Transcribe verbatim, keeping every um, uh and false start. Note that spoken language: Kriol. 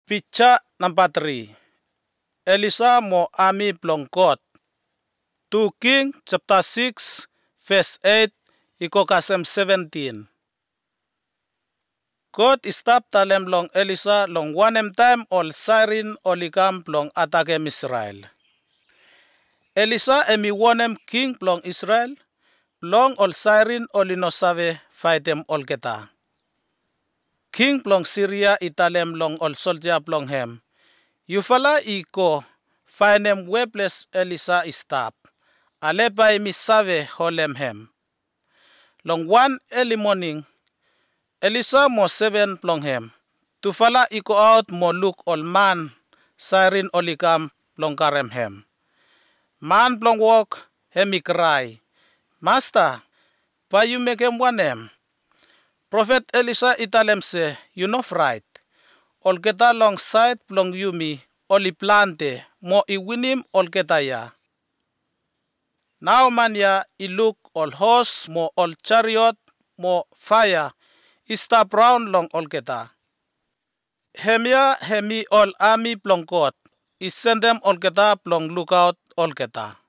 Picture number three. Elisa mo ami plongkot. two King chapter six verse eight ikokasem seventeen. God stop talem long Elisa long wanem time ol siren olikam plong atagem Israel. Elisa emi wanem king plong Israel long ol siren olinosave fightem olketa. King plong Syria italem long ol soldier plong hem. Yufala iko fainem webles Elisa istap. Alepa misave holem hem. Long one early morning, Elisa mo seven plong hem. Tufala iko out mo look ol man siren olikam plong karem hem. Man plong walk hemi cry. Master, pa you make him wanem? Prophet Elisa italem se, you know right. Olketa long side plong yumi oli plante mo iwinim olketa ya. Now man ya iluk ol horse mo ol chariot mo fire istap round long olketa. Hemia hemi ol army plong kot. Isend them olketa plong lookout olketa.